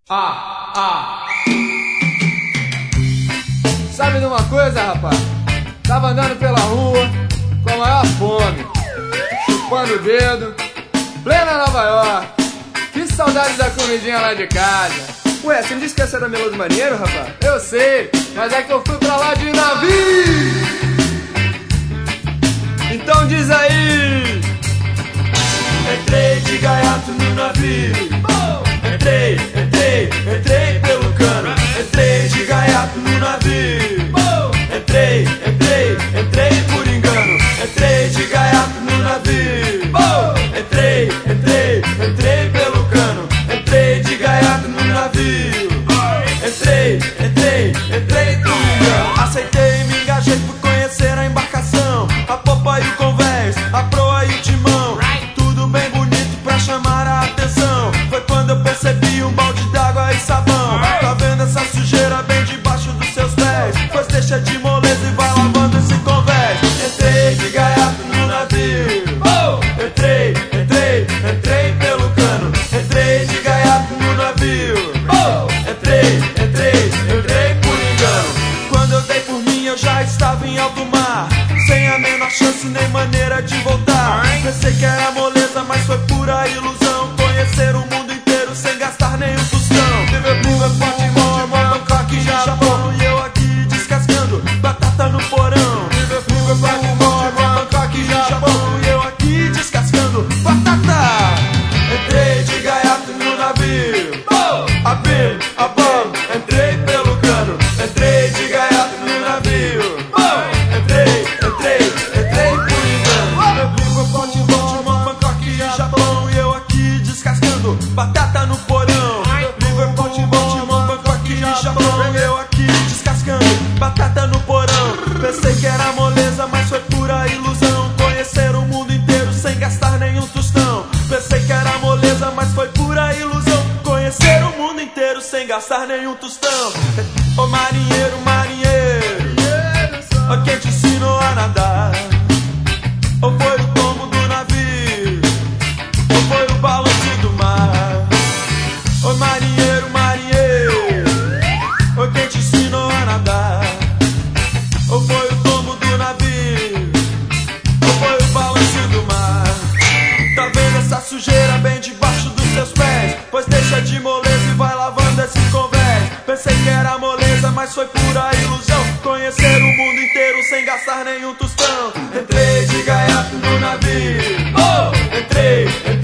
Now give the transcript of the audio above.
Sabe de uma coisa, rapaz? Tava andando pela rua com a maior fome, chupando o dedo, plena Nova York. Que saudade da comidinha lá de casa. Ué, você não disse que essa era Meloso Maneiro, rapaz? Eu sei, mas é que eu fui pra lá de navio. Então diz aí. Entrei de gaiato no navio. Entrei pelo cano. Entrei de gaiato no navio. Entrei por engano. Entrei de gaiato no navio. Entrei pelo cano. Entrei de gaiato no navio. Entrei por engano. Aceitei, me engajei, fui conhecer a embarcação, a popa e o convés, a proa e o timão. Tudo bem bonito pra chamar a atenção. Foi quando eu percebi um balde d'água e sabão. Tá vendo essa sujeira bem debaixo dos seus pés? Pois deixa de moleza e vai lavando esse convés. Entrei de gaiato no navio. Entrei pelo cano. Entrei de gaiato no navio. Entrei por engano. Quando eu dei por mim eu já estava em alto mar, sem a menor chance nem maneira de voltar. Pensei que era moleza, mas foi pura ilusão. Conhecer o mundo inteiro sem gastar nenhum tostão. Liverpool, Baltimore, Bangkok, Japão, e eu aqui descascando batata no porão. Liverpool, Baltimore, Bangkok, Japão, e eu aqui descascando batata. Entrei de gaiato no navio. Entrei pelo cano. Entrei de gaiato no navio. Entrei por engano. Liverpool, Baltimore, Bangkok, Japão, e eu aqui descascando batata no porão. Liverpool, Baltimore, Bangkok, Japão, e eu aqui descascando batata no porão. Pensei que era moleza, mas foi pura ilusão. Conhecer o mundo inteiro sem gastar nenhum tostão. Pensei que era moleza, mas foi pura ilusão. Conhecer o mundo inteiro sem gastar nenhum tostão. Ô marinheiro, quem te ensinou a nadar? Ou foi o tombo do navio? Ou foi o balanço do mar? Ô marinheiro, quem te ensinou a nadar? Ou foi o tombo do navio? Ou foi o balanço do mar? Tá vendo essa sujeira bem debaixo dos seus pés? Pois deixa de moleza e vai lavando esse convés. Pensei que era moleza, mas foi pura ilusão. Conhecer o mundo inteiro sem gastar nenhum tostão. Entrei de gaiato no navio. Entrei